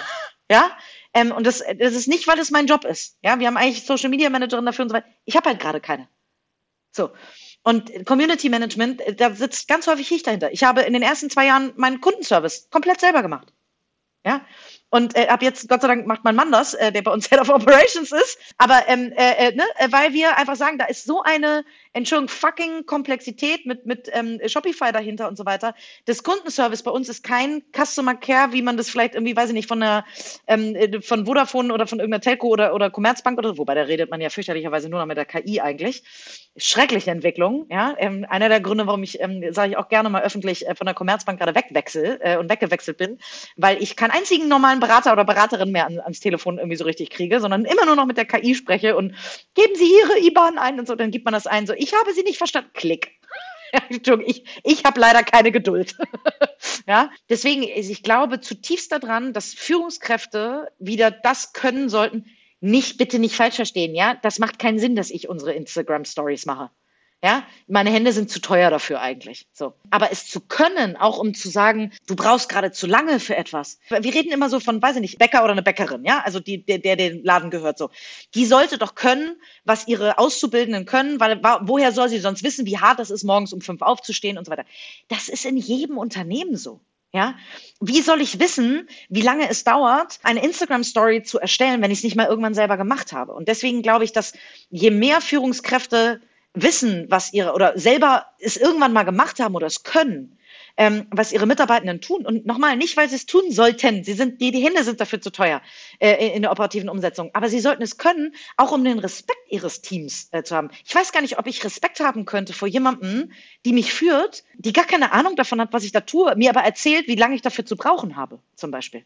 Ja, ähm, und das, das ist nicht, weil es mein Job ist. Ja, wir haben eigentlich Social Media Managerin dafür und so weiter. Ich habe halt gerade keine. So. Und Community Management, da sitzt ganz häufig ich dahinter. Ich habe in den ersten zwei Jahren meinen Kundenservice komplett selber gemacht. Ja. Und äh, ab jetzt, Gott sei Dank, macht mein Mann das, äh, der bei uns Head of Operations ist. Aber ähm, äh, ne, weil wir einfach sagen, da ist so eine, Entschuldigung, fucking Komplexität mit, mit ähm, Shopify dahinter und so weiter. Das Kundenservice bei uns ist kein Customer Care, wie man das vielleicht irgendwie, weiß ich nicht, von einer ähm, von Vodafone oder von irgendeiner Telco oder, oder Commerzbank oder so, wobei da redet man ja fürchterlicherweise nur noch mit der K I eigentlich. Schreckliche Entwicklung. Ja, ähm, einer der Gründe, warum ich, ähm, sage ich auch gerne mal öffentlich, äh, von der Commerzbank gerade wegwechsel äh, und weggewechselt bin, weil ich keinen einzigen normalen Berater oder Beraterin mehr an, ans Telefon irgendwie so richtig kriege, sondern immer nur noch mit der K I spreche und geben Sie Ihre I B A N ein und so, dann gibt man das ein, so, ich habe Sie nicht verstanden, klick. Entschuldigung, ich, ich habe leider keine Geduld. Ja, deswegen, ich glaube zutiefst daran, dass Führungskräfte wieder das können sollten, nicht, bitte nicht falsch verstehen, ja, das macht keinen Sinn, dass ich unsere Instagram-Stories mache. Ja, meine Hände sind zu teuer dafür eigentlich. So. Aber es zu können, auch um zu sagen, du brauchst gerade zu lange für etwas. Wir reden immer so von, weiß ich nicht, Bäcker oder eine Bäckerin, ja, also die, der, der den Laden gehört so. Die sollte doch können, was ihre Auszubildenden können, weil woher soll sie sonst wissen, wie hart es ist, morgens um fünf aufzustehen und so weiter. Das ist in jedem Unternehmen so. Ja, wie soll ich wissen, wie lange es dauert, eine Instagram-Story zu erstellen, wenn ich es nicht mal irgendwann selber gemacht habe? Und deswegen glaube ich, dass je mehr Führungskräfte wissen, was ihre oder selber es irgendwann mal gemacht haben oder es können, ähm, was ihre Mitarbeitenden tun. Und nochmal, nicht, weil sie es tun sollten. Sie sind, die, die Hände sind dafür zu teuer äh, in der operativen Umsetzung. Aber sie sollten es können, auch um den Respekt ihres Teams äh, zu haben. Ich weiß gar nicht, ob ich Respekt haben könnte vor jemandem, die mich führt, die gar keine Ahnung davon hat, was ich da tue, mir aber erzählt, wie lange ich dafür zu brauchen habe, zum Beispiel.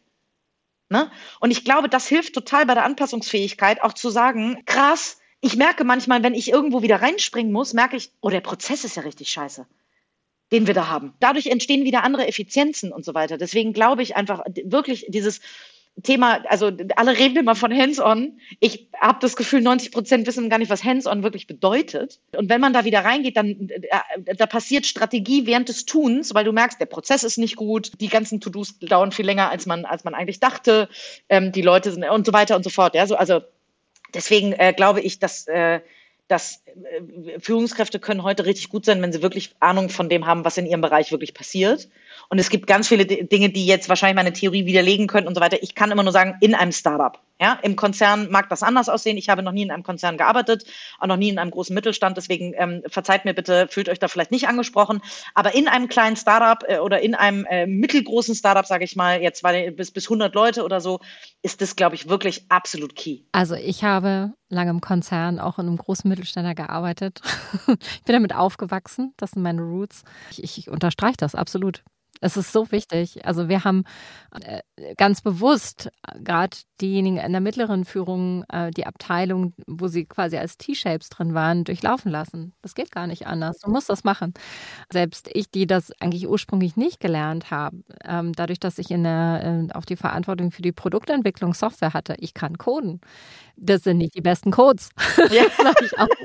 Ne? Und ich glaube, das hilft total bei der Anpassungsfähigkeit, auch zu sagen, krass, ich merke manchmal, wenn ich irgendwo wieder reinspringen muss, merke ich, oh, der Prozess ist ja richtig scheiße, den wir da haben. Dadurch entstehen wieder andere Effizienzen und so weiter. Deswegen glaube ich einfach wirklich dieses Thema, also alle reden immer von Hands-on. Ich habe das Gefühl, neunzig Prozent wissen gar nicht, was Hands-on wirklich bedeutet. Und wenn man da wieder reingeht, dann äh, da passiert Strategie während des Tuns, weil du merkst, der Prozess ist nicht gut, die ganzen To-Dos dauern viel länger, als man als man eigentlich dachte, ähm, die Leute sind und so weiter und so fort. Ja, so, also Deswegen äh, glaube ich, dass, äh, dass äh, Führungskräfte können heute richtig gut sein, wenn sie wirklich Ahnung von dem haben, was in ihrem Bereich wirklich passiert. Und es gibt ganz viele D- Dinge, die jetzt wahrscheinlich meine Theorie widerlegen können und so weiter. Ich kann immer nur sagen, in einem Startup. Ja, im Konzern mag das anders aussehen. Ich habe noch nie in einem Konzern gearbeitet, auch noch nie in einem großen Mittelstand. Deswegen ähm, verzeiht mir bitte, fühlt euch da vielleicht nicht angesprochen. Aber in einem kleinen Startup äh, oder in einem äh, mittelgroßen Startup, sage ich mal, jetzt weil, bis bis hundert Leute oder so, ist das, glaube ich, wirklich absolut key. Also ich habe lange im Konzern, auch in einem großen Mittelständler gearbeitet. Ich bin damit aufgewachsen. Das sind meine Roots. Ich, ich unterstreiche das absolut. Es ist so wichtig. Also wir haben äh, ganz bewusst gerade diejenigen in der mittleren Führung, äh, die Abteilung, wo sie quasi als T-Shapes drin waren, durchlaufen lassen. Das geht gar nicht anders. Du musst das machen. Selbst ich, die das eigentlich ursprünglich nicht gelernt habe, ähm, dadurch, dass ich in der, äh, auch die Verantwortung für die Produktentwicklung Software hatte, ich kann coden. Das sind nicht die besten Codes. Ja. Sag ich auch.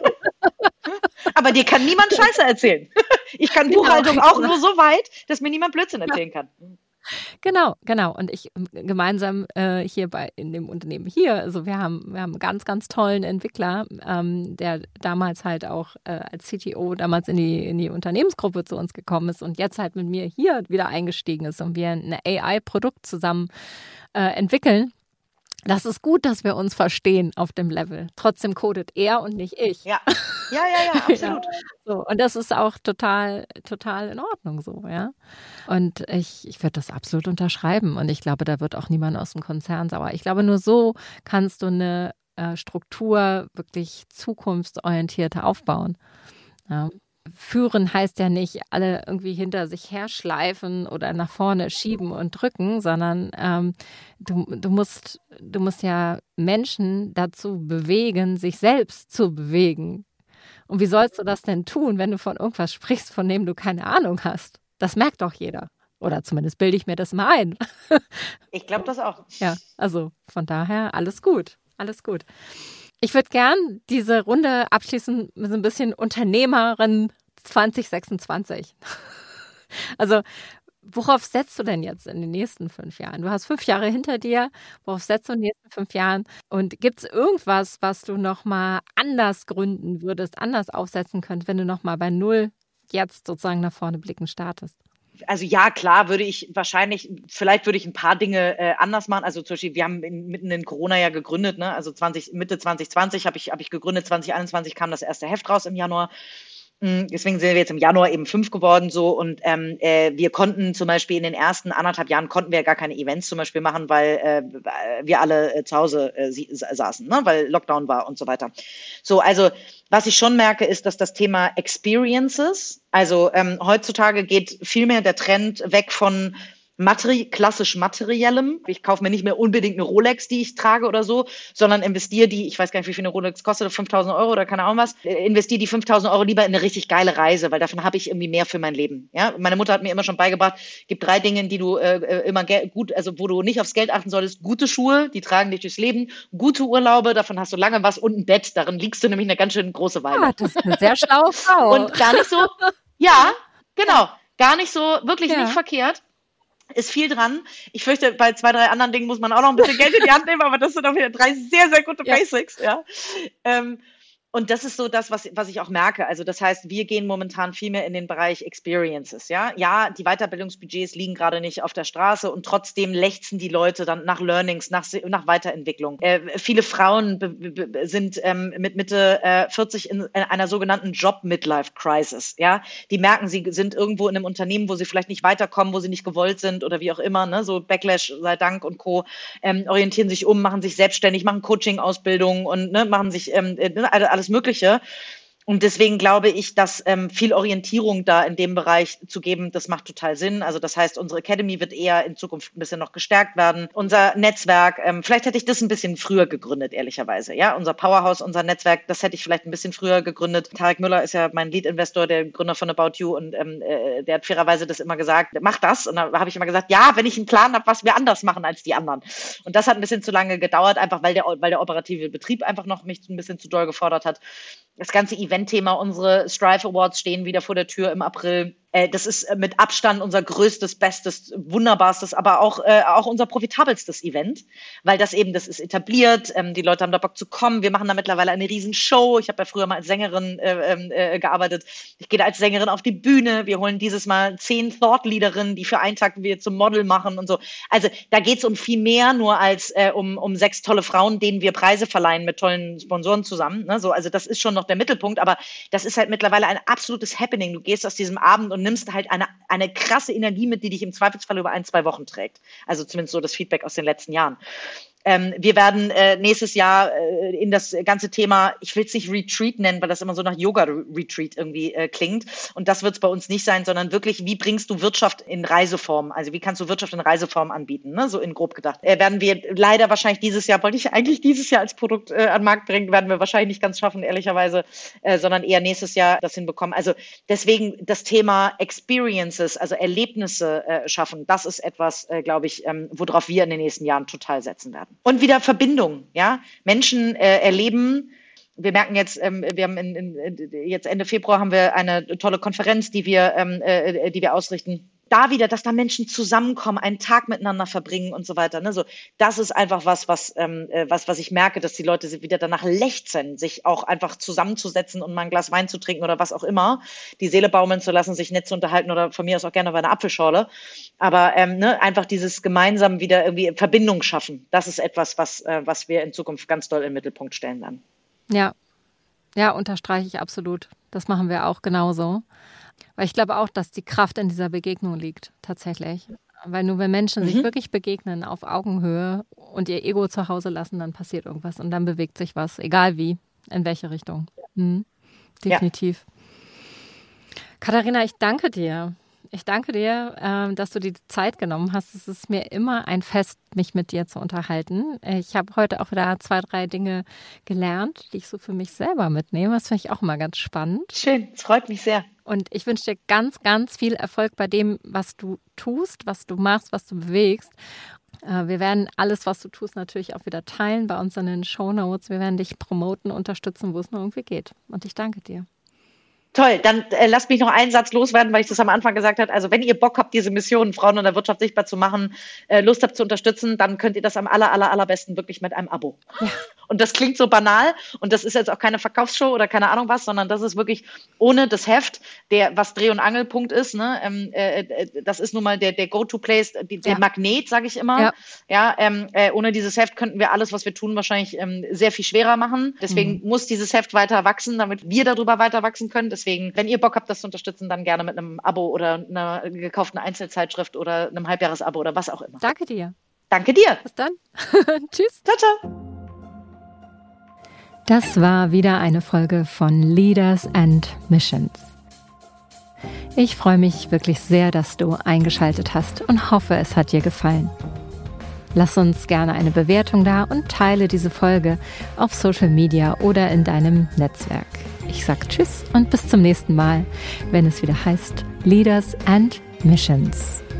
Aber dir kann niemand Scheiße erzählen. Ich kann genau. Buchhaltung auch nur so weit, dass mir niemand Blödsinn erzählen kann. Genau, genau. Und ich gemeinsam äh, hier bei in dem Unternehmen hier, also wir haben, wir haben einen ganz, ganz tollen Entwickler, ähm, der damals halt auch äh, als C T O damals in die, in die Unternehmensgruppe zu uns gekommen ist und jetzt halt mit mir hier wieder eingestiegen ist und wir ein A I-Produkt zusammen äh, entwickeln. Das ist gut, dass wir uns verstehen auf dem Level. Trotzdem codet er und nicht ich. Ja, ja, ja, ja, absolut. Ja. So, und das ist auch total, total in Ordnung so, ja. Und ich, ich würde das absolut unterschreiben. Und ich glaube, da wird auch niemand aus dem Konzern sauer. Ich glaube, nur so kannst du eine äh, Struktur wirklich zukunftsorientiert aufbauen. Ja. Führen heißt ja nicht, alle irgendwie hinter sich herschleifen oder nach vorne schieben und drücken, sondern ähm, du, du, musst, du musst ja Menschen dazu bewegen, sich selbst zu bewegen. Und wie sollst du das denn tun, wenn du von irgendwas sprichst, von dem du keine Ahnung hast? Das merkt doch jeder. Oder zumindest bilde ich mir das mal ein. Ich glaube das auch. Ja, also von daher alles gut, alles gut. Ich würde gern diese Runde abschließen mit so ein bisschen Unternehmerin zwanzig sechsundzwanzig. Also worauf setzt du denn jetzt in den nächsten fünf Jahren? Du hast fünf Jahre hinter dir. Worauf setzt du in den nächsten fünf Jahren? Und gibt es irgendwas, was du nochmal anders gründen würdest, anders aufsetzen könntest, wenn du nochmal bei Null jetzt sozusagen nach vorne blicken startest? Also ja, klar, würde ich wahrscheinlich, vielleicht würde ich ein paar Dinge äh, anders machen. Also zum Beispiel, wir haben in, mitten in Corona ja gegründet, ne? Also zwanzig, Mitte zwanzig zwanzig habe ich, habe ich gegründet, zwanzig einundzwanzig kam das erste Heft raus im Januar. Deswegen sind wir jetzt im Januar eben fünf geworden so und ähm, äh, wir konnten zum Beispiel in den ersten anderthalb Jahren konnten wir gar keine Events zum Beispiel machen, weil äh, wir alle äh, zu Hause äh, saßen, ne? Weil Lockdown war und so weiter. So, also was ich schon merke, ist, dass das Thema Experiences, also ähm, heutzutage geht viel mehr der Trend weg von Materi- klassisch materiellem. Ich kaufe mir nicht mehr unbedingt eine Rolex, die ich trage oder so, sondern investiere die, ich weiß gar nicht, wie viel eine Rolex kostet, fünftausend Euro oder keine Ahnung was, äh, investiere die fünftausend Euro lieber in eine richtig geile Reise, weil davon habe ich irgendwie mehr für mein Leben. Ja, meine Mutter hat mir immer schon beigebracht, gibt drei Dinge, die du äh, immer ge- gut, also wo du nicht aufs Geld achten solltest. Gute Schuhe, die tragen dich durchs Leben. Gute Urlaube, davon hast du lange was und ein Bett, darin liegst du nämlich eine ganz schön große Weile. Ah, das ist eine sehr schlaue Frau. Und gar nicht so, ja, genau, gar nicht so, wirklich Ja. nicht verkehrt. Ist viel dran. Ich fürchte, bei zwei, drei anderen Dingen muss man auch noch ein bisschen Geld in die Hand nehmen, aber das sind auch wieder drei sehr, sehr gute Ja. Basics, ja. Ähm, und das ist so das, was, was ich auch merke. Also das heißt, wir gehen momentan viel mehr in den Bereich Experiences, ja. Ja, die Weiterbildungsbudgets liegen gerade nicht auf der Straße und trotzdem lechzen die Leute dann nach Learnings, nach, nach Weiterentwicklung. Äh, viele Frauen be, be, sind ähm, mit Mitte äh, vierzig in, in einer sogenannten Job-Midlife-Crisis, ja. Die merken, sie sind irgendwo in einem Unternehmen, wo sie vielleicht nicht weiterkommen, wo sie nicht gewollt sind oder wie auch immer, ne, so Backlash sei Dank und Co., ähm, orientieren sich um, machen sich selbstständig, machen Coaching-Ausbildung und ne, machen sich ähm, alles Mögliche. Und deswegen glaube ich, dass ähm, viel Orientierung da in dem Bereich zu geben, das macht total Sinn. Also das heißt, unsere Academy wird eher in Zukunft ein bisschen noch gestärkt werden. Unser Netzwerk, ähm, vielleicht hätte ich das ein bisschen früher gegründet, ehrlicherweise. Ja, unser Powerhouse, unser Netzwerk, das hätte ich vielleicht ein bisschen früher gegründet. Tarek Müller ist ja mein Lead-Investor, der Gründer von About You, und ähm, äh, der hat fairerweise das immer gesagt, mach das. Und da habe ich immer gesagt, ja, wenn ich einen Plan habe, was wir anders machen als die anderen. Und das hat ein bisschen zu lange gedauert, einfach weil der, weil der operative Betrieb einfach noch mich ein bisschen zu doll gefordert hat. Das ganze Event-Thema, unsere Strive Awards stehen wieder vor der Tür im April. Äh, das ist äh, mit Abstand unser größtes, bestes, wunderbarstes, aber auch, äh, auch unser profitabelstes Event, weil das eben, das ist etabliert, ähm, die Leute haben da Bock zu kommen. Wir machen da mittlerweile eine riesen Show. Ich habe ja früher mal als Sängerin äh, äh, gearbeitet. Ich gehe da als Sängerin auf die Bühne. Wir holen dieses Mal zehn Thought-Leaderinnen, die für einen Tag wir zum Model machen und so. Also da geht es um viel mehr nur als äh, um, um sechs tolle Frauen, denen wir Preise verleihen mit tollen Sponsoren zusammen. Ne? So, also das ist schon noch der Mittelpunkt, aber das ist halt mittlerweile ein absolutes Happening. Du gehst aus diesem Abend und nimmst halt eine, eine krasse Energie mit, die dich im Zweifelsfall über ein, zwei Wochen trägt. Also zumindest so das Feedback aus den letzten Jahren. Ähm, wir werden äh, nächstes Jahr äh, in das ganze Thema, ich will es nicht Retreat nennen, weil das immer so nach Yoga-Retreat irgendwie äh, klingt. Und das wird es bei uns nicht sein, sondern wirklich, wie bringst du Wirtschaft in Reiseform? Also wie kannst du Wirtschaft in Reiseform anbieten? Ne? So in grob gedacht. Äh, werden wir leider wahrscheinlich dieses Jahr, wollte ich eigentlich dieses Jahr als Produkt äh, an den Markt bringen, werden wir wahrscheinlich nicht ganz schaffen, ehrlicherweise, äh, sondern eher nächstes Jahr das hinbekommen. Also deswegen das Thema Experiences, also Erlebnisse äh, schaffen, das ist etwas, äh, glaube ich, ähm, worauf wir in den nächsten Jahren total setzen werden. Und wieder Verbindung, ja. Menschen äh, erleben, wir merken jetzt, ähm, wir haben in, in, jetzt Ende Februar haben wir eine tolle Konferenz, die wir, ähm, äh, die wir ausrichten. Da wieder, dass da Menschen zusammenkommen, einen Tag miteinander verbringen und so weiter. Ne? So, das ist einfach was, was, ähm, was, was ich merke, dass die Leute wieder danach lechzen, sich auch einfach zusammenzusetzen und mal ein Glas Wein zu trinken oder was auch immer, die Seele baumeln zu lassen, sich nett zu unterhalten oder von mir aus auch gerne bei einer Apfelschorle. Aber ähm, ne, einfach dieses gemeinsam wieder irgendwie Verbindung schaffen, das ist etwas, was, äh, was wir in Zukunft ganz doll im Mittelpunkt stellen werden. Ja, ja, unterstreiche ich absolut. Das machen wir auch genauso. Weil ich glaube auch, dass die Kraft in dieser Begegnung liegt, tatsächlich. Weil nur wenn Menschen mhm. sich wirklich begegnen auf Augenhöhe und ihr Ego zu Hause lassen, dann passiert irgendwas und dann bewegt sich was, egal wie, in welche Richtung. Mhm. Definitiv. Ja. Katharina, ich danke dir. Ich danke dir, äh, dass du dir die Zeit genommen hast. Es ist mir immer ein Fest, mich mit dir zu unterhalten. Ich habe heute auch wieder zwei, drei Dinge gelernt, die ich so für mich selber mitnehme. Das finde ich auch immer ganz spannend. Schön, es freut mich sehr. Und ich wünsche dir ganz, ganz viel Erfolg bei dem, was du tust, was du machst, was du bewegst. Wir werden alles, was du tust, natürlich auch wieder teilen bei uns in den Shownotes. Wir werden dich promoten, unterstützen, wo es nur irgendwie geht. Und ich danke dir. Toll, dann äh, lasst mich noch einen Satz loswerden, weil ich das am Anfang gesagt habe. Also wenn ihr Bock habt, diese Mission Frauen in der Wirtschaft sichtbar zu machen, äh, Lust habt zu unterstützen, dann könnt ihr das am aller, aller, allerbesten wirklich mit einem Abo. Ja. Und das klingt so banal und das ist jetzt auch keine Verkaufsshow oder keine Ahnung was, sondern das ist wirklich ohne das Heft, der was Dreh- und Angelpunkt ist. Ne? Ähm, äh, das ist nun mal der, der Go-to-Place, die, der ja. Magnet, sage ich immer. Ja, ja ähm, äh, ohne dieses Heft könnten wir alles, was wir tun, wahrscheinlich ähm, sehr viel schwerer machen. Deswegen mhm. muss dieses Heft weiter wachsen, damit wir darüber weiter wachsen können. Deswegen, wenn ihr Bock habt, das zu unterstützen, dann gerne mit einem Abo oder einer gekauften Einzelzeitschrift oder einem Halbjahresabo oder was auch immer. Danke dir. Danke dir. Bis dann. Tschüss. Ciao, ciao. Das war wieder eine Folge von Leaders and Missions. Ich freue mich wirklich sehr, dass du eingeschaltet hast und hoffe, es hat dir gefallen. Lass uns gerne eine Bewertung da und teile diese Folge auf Social Media oder in deinem Netzwerk. Ich sage Tschüss und bis zum nächsten Mal, wenn es wieder heißt Leaders and Missions.